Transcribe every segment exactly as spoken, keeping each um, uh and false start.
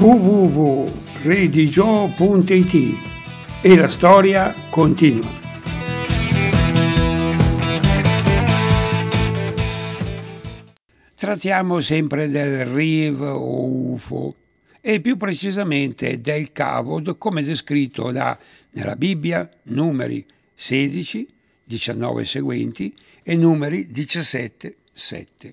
w w w punto religio punto i t e la storia continua. Trattiamo sempre del Riv o U F O e più precisamente del Kavod come descritto da, nella Bibbia, numeri sedici, diciannove seguenti e numeri diciassette, sette.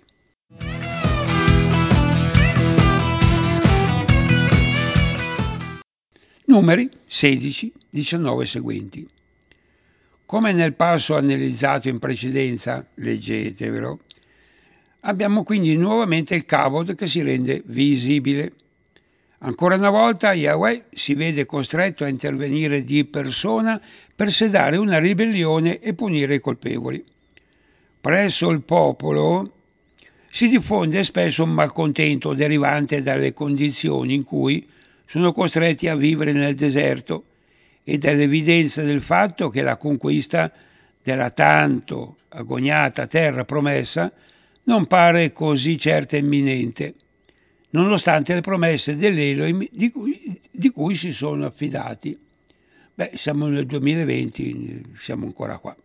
Numeri sedici, diciannove seguenti. Come nel passo analizzato in precedenza, leggetevelo, abbiamo quindi nuovamente il Kavod che si rende visibile. Ancora una volta Yahweh si vede costretto a intervenire di persona per sedare una ribellione e punire i colpevoli. Presso il popolo si diffonde spesso un malcontento derivante dalle condizioni in cui sono costretti a vivere nel deserto e dall'evidenza del fatto che la conquista della tanto agoniata terra promessa non pare così certa e imminente, nonostante le promesse dell'Elohim di cui, di cui si sono affidati. Beh, siamo nel duemilaventi, siamo ancora qua.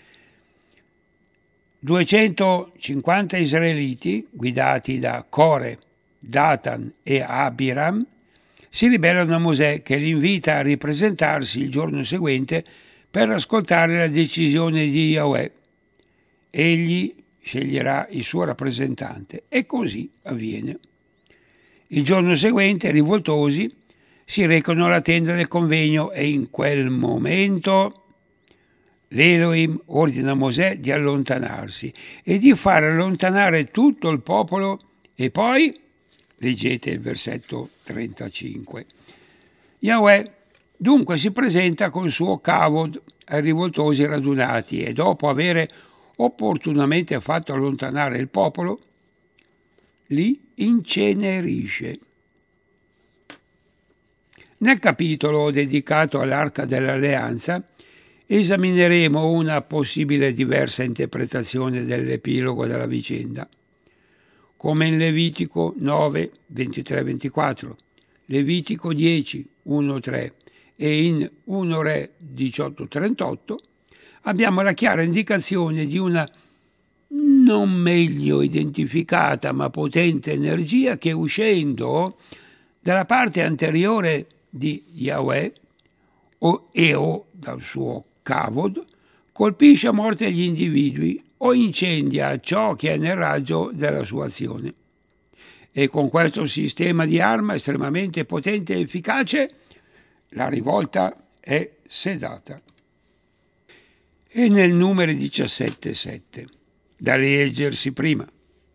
duecentocinquanta israeliti, guidati da Core, Datan e Abiram, si ribellano a Mosè che li invita a ripresentarsi il giorno seguente per ascoltare la decisione di Yahweh. Egli sceglierà il suo rappresentante e così avviene. Il giorno seguente, rivoltosi, si recano alla tenda del convegno e in quel momento l'Elohim ordina a Mosè di allontanarsi e di far allontanare tutto il popolo e poi, leggete il versetto trentacinque, Yahweh dunque si presenta col suo Kavod ai rivoltosi radunati e dopo avere opportunamente fatto allontanare il popolo, li incenerisce. Nel capitolo dedicato all'Arca dell'Alleanza esamineremo una possibile diversa interpretazione dell'epilogo della vicenda, come in Levitico nove, ventitré ventiquattro, Levitico dieci, uno tre e in primo Re diciotto trentotto abbiamo la chiara indicazione di una non meglio identificata ma potente energia che uscendo dalla parte anteriore di Yahweh o, e o dal suo Kavod colpisce a morte gli individui o incendia ciò che è nel raggio della sua azione. E con questo sistema di arma estremamente potente e efficace la rivolta è sedata. E nel numero diciassette sette, da leggersi prima.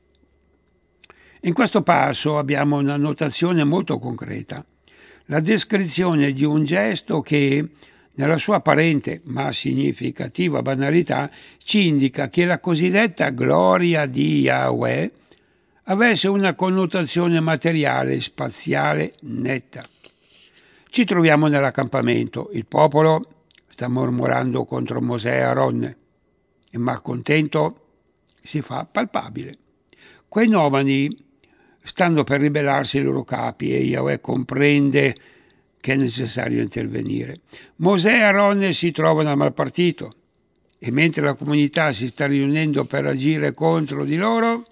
In questo passo abbiamo una notazione molto concreta, la descrizione di un gesto che, nella sua apparente ma significativa banalità, ci indica che la cosiddetta gloria di Yahweh avesse una connotazione materiale, spaziale, netta. Ci troviamo nell'accampamento, il popolo sta mormorando contro Mosè e Aronne, il malcontento si fa palpabile. Quei nomadi stanno per ribellarsi ai loro capi e Yahweh comprende che è necessario intervenire. Mosè e Aronne si trovano a mal partito e mentre la comunità si sta riunendo per agire contro di loro,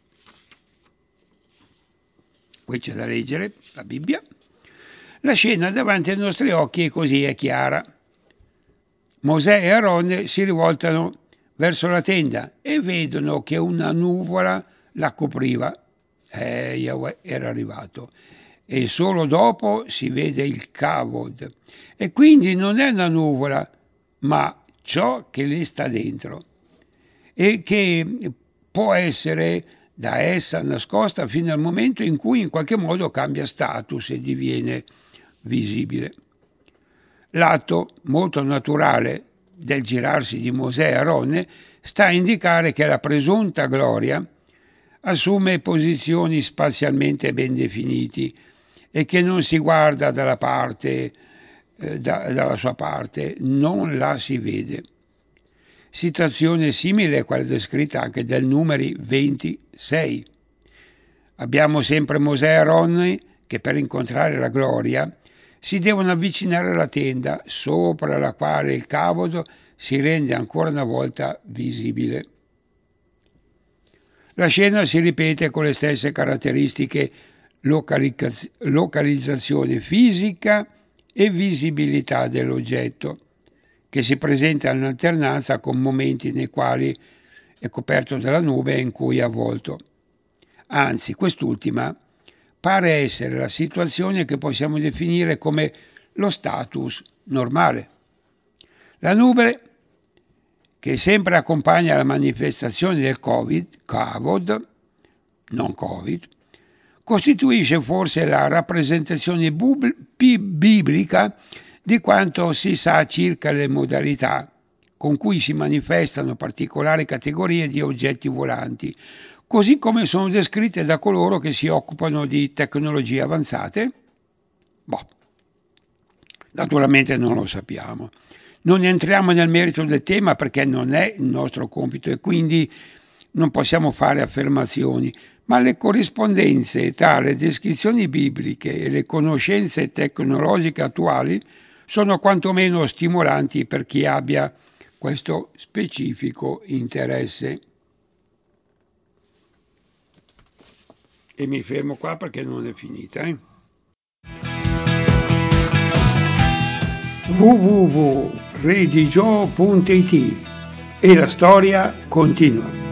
qui c'è da leggere la Bibbia, la scena davanti ai nostri occhi è così è chiara. Mosè e Aronne si rivoltano verso la tenda e vedono che una nuvola la copriva. Eh, Yahweh era arrivato. E solo dopo si vede il Kavod. E quindi non è una nuvola, ma ciò che le sta dentro. E che può essere da essa nascosta fino al momento in cui in qualche modo cambia status e diviene visibile. L'atto molto naturale del girarsi di Mosè e Aronne sta a indicare che la presunta gloria assume posizioni spazialmente ben definiti e che non si guarda dalla parte, eh, da, dalla sua parte, non la si vede. Situazione simile a quella descritta anche del numeri ventisei. Abbiamo sempre Mosè e Aronne che per incontrare la gloria si devono avvicinare alla tenda sopra la quale il cavodo si rende ancora una volta visibile. La scena si ripete con le stesse caratteristiche localiz- localizzazione fisica e visibilità dell'oggetto, che si presenta in alternanza con momenti nei quali è coperto dalla nube e in cui è avvolto. Anzi, quest'ultima pare essere la situazione che possiamo definire come lo status normale. La nube, che sempre accompagna la manifestazione del Covid, Kavod, non Covid, costituisce forse la rappresentazione bub- biblica di quanto si sa circa le modalità con cui si manifestano particolari categorie di oggetti volanti, così come sono descritte da coloro che si occupano di tecnologie avanzate? Boh, naturalmente non lo sappiamo. Non entriamo nel merito del tema perché non è il nostro compito e quindi non possiamo fare affermazioni, ma le corrispondenze tra le descrizioni bibliche e le conoscenze tecnologiche attuali sono quantomeno stimolanti per chi abbia questo specifico interesse. E mi fermo qua perché non è finita. Eh? w w w punto redigio punto it e la storia continua.